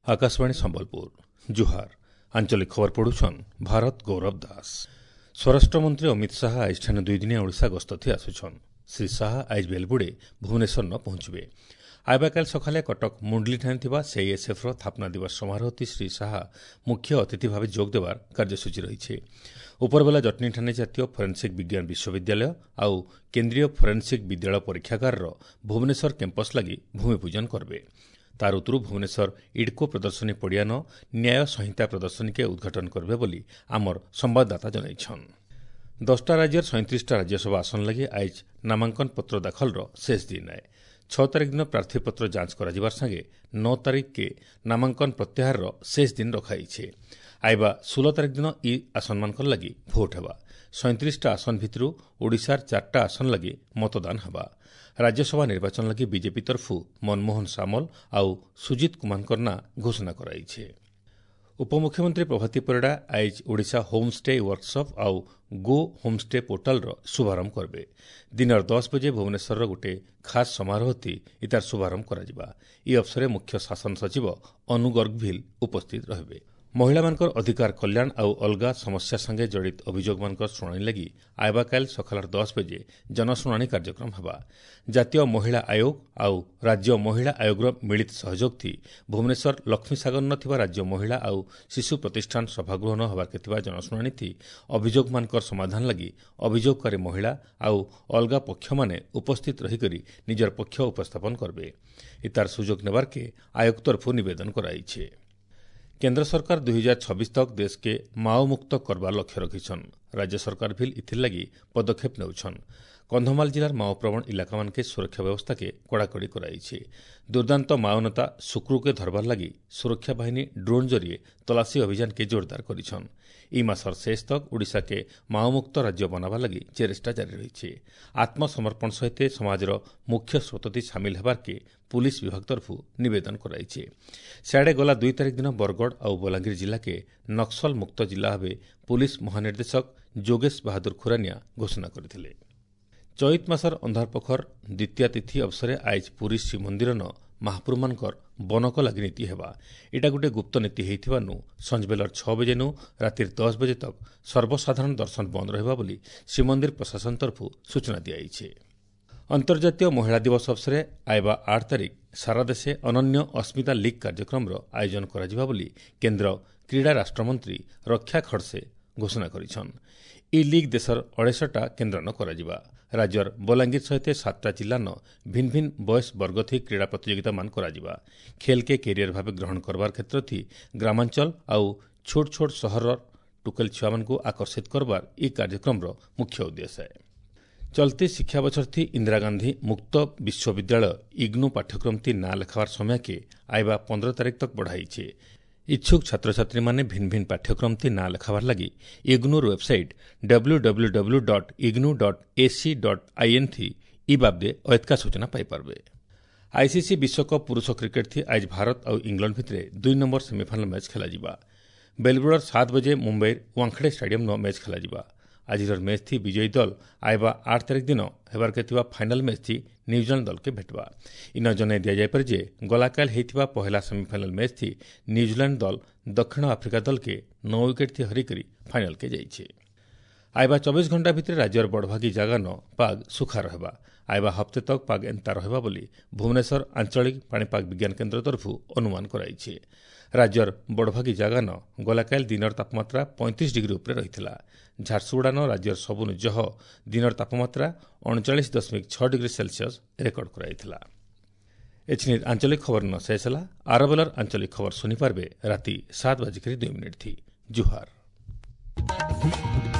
आकाशवाणी संबलपुर जुहार आंचलिक खबर पढ़ुछन भारत गौरव दास। स्वराष्ट्र मंत्री अमित शाह आज दुई दिनिया ओडिशा गस्त थी आसुछन। श्री शाह आज बेलबुड़े भुवनेश्वर न पहुंचबे। आईबाकाल सकाले कटक मुंडली ठाने सीआईएसएफ स्थापना दिवस समारोह श्री शाह मुख्य अतिथि भाव जोग देवार कार्यसूची रही। उपरबेला जटनी ठाने जातीय फोरेन्सिक विज्ञान विश्वविद्यालय आउ केन्द्रीय फोरेन्सिक विद्यालय परीक्षागार भुवनेश्वर कैंपस लगी भूमिपूजन करबे। तार उतरु भुवनेश्वर इडको प्रदर्शनी पड़ियान न्याय संहिता प्रदर्शनी के उद्घाटन करबे बोली आमर संवाददाता जनाइछन। 10टा राज्यर 37टा राज्यसभा आसन लगी आज नामांकन पत्र दाखल शेष दिन है। 6 तारिख दिन प्रार्थीपत्र जांच कर संगे 9 तारिख के नामांकन प्रत्याहार शेष दिन रखाई। आइबा 16 तारिख दिन इ आसन मान लगी भोट हेबा। 37टा आसन भितर ओडिशार 4टा आसन लगी मतदान हेबा। राज्यसभा निर्वाचन लगी बीजेपी तरफु मनमोहन सामल आउ सुजित कुमार ना घोषणा कराई। उपमुख्यमंत्री प्रभाती परिड़ा आज ओडिशा होमस्टे वर्कशॉप आउ गो होमस्टे पोर्टाल शुभारंभ करबे। दिन 10 बजे भुवनेश्वर गोटे खास समारोह इतार शुभारंभ करा। इ अवसर मुख्य शासन सचिव अनु गर्गभिल उपस्थित रहे। महिला मानकर अधिकार कल्याण आउ अलगा समस्या संगे जड़ित अभियोग मानकर शुणाणी लगी आईबाकाल सकाल 10 बजे जनशुणाणी कार्यक्रम हेबा। जातीय महिला आयोग आउ राज्य महिला आयोग मिलित सहयोग थी भुवनेश्वर लक्ष्मीसागर नथिबा राज्य महिला आउ शिशु प्रतिष्ठान सभागृह न होबार के जनशुणाणी थी अभियोग मानकर समाधान लगी अभियोगकारी महिला आउ अलगा पक्ष माने उपस्थित रही निजर पक्ष उपस्थापन करबे। इतार सुजोग नेबार के आयोग तरफु निवेदन कराई। केन्द्र सरकार 2026 तक देश के माओ मुक्त करबार लक्ष्य रखिछन। राज्य सरकार भी इथिर लगी पदक्षेप नेउछन। कंधमाल जिलार माओ प्रवण इलाका मान के सुरक्षा व्यवस्था के कड़ाकड़ी कराई। दुर्दांत माओ नेता सुक्रू के धरबार लगी सुरक्षा बाहिनी ड्रोन जरिए तलाशी अभियान के जोरदार करिछन। इ मासर शेष तक ओडिशा के माओमुक्त राज्य बनावा लगी चेष्टा जारी रही। आत्मसमर्पण सहित समाजर मुख्य स्रोतती सामिल हेबार के पुलिस विभाग तरफु निवेदन कराई। सियाड़े गला 2 तारिख दिन बरगढ़ और बलांगीर जिला के नक्सल मुक्त जिला भावे पुलिस महानिर्देशक जोगेश बहादुर खुरानिया घोषणा करथिले। चैत मासर अंधार पखर द्वितीय तिथि अवसर आज पुरी श्रीमंदिर महाप्रभु मानकर बनक लगी नीति हेबा। एटा गोटे गुप्त नीति हेइथिबानु संजबेलर 6 बजे रातिर 10 बजे तक सर्वसाधारण दर्शन बंद रहबा बोली श्रीमंदिर प्रशासन तरफु सूचना दियाइछे। अंतर्जातीय महिला दिवस अवसर आइबा 8 तारिख सारा देशे अनन्य अस्मिता लीग कार्यक्रम आयोजन करा बोली केन्द्र क्रीड़ा राष्ट्रमंत्री रक्षा खड़से घोषणा करिछन। इ लीग देशर 68टा केन्द्र न करा। राज्यर बलांगीर सहित 7टा जिला न भिन्न भिन्न बयस वर्ग थी क्रीड़ा प्रतियोगिता मान करा। खेल के कैरियर भाव ग्रहण करबार क्षेत्र थी ग्रामांचल आउ छोट छोट सहर टुकेल छुआ मान को आकर्षित करबार इ कार्यक्रम मुख्य उद्देश्य है। चलती शिक्षा बछर थी इंदिरा गांधी मुक्त विश्वविद्यालय इग्नू पाठ्यक्रम थी ना लेखार समय के आइबा 15 तारिख तक बढ़ाई। इच्छुक छात्र छात्री माने भिन्न भिन्न पाठ्यक्रम थी ना लेखार लगी इग्नूर वेबसाइट www.ignu.ac.in थी इ बाबदे अयतका सूचना पाई पारबे। आईसीसी विश्वकप पुरुष क्रिकेट थी आज भारत और इंग्लैंड भितरे 2 नंबर सेमिफाइनल मैच खेला। बेलबुड़र 7 बजे मुंबई वांखड़े स्टेडियम मैच खेला। आज मैच थी विजयी दल आइबा 8 तारिख दिन हेबार के फाइनल मैच थी न्यूजीलैंड दल के भेटवा। इन जन दिजापर जे गलाकाल होता पहला सेमिफाइनल मैच थी न्यूजीलैंड दल दक्षिण आफ्रिका दल के 9 विकेट थी हरिकरी फाइनल के जाइए। आइबा 24 घंटा भितर राज्यर बड़भागी जगह न पाग सुखा रहबा। आइबा हफ्ते तक पाग एंता रहबा बोली भुवनेश्वर आंचलिक पाणीपाग विज्ञान केन्द्र तरफु अनुमान कराई। राज्यर बड़भागी जगह न गलाकाल दिनर तापमात्रा 35 डिग्री उपरे रहिथिला। झारसुगुड़ा न राज्यर सबुनु जह दिनर तापमात्रा 39.6 डिग्री सेल्सियस रेकर्ड कराइथिला। एछिनि आंचलिक खबर न शेष होला। आरबेलर आंचलिक खबर सुनी पारबे राति 7:02 थी। जुहार।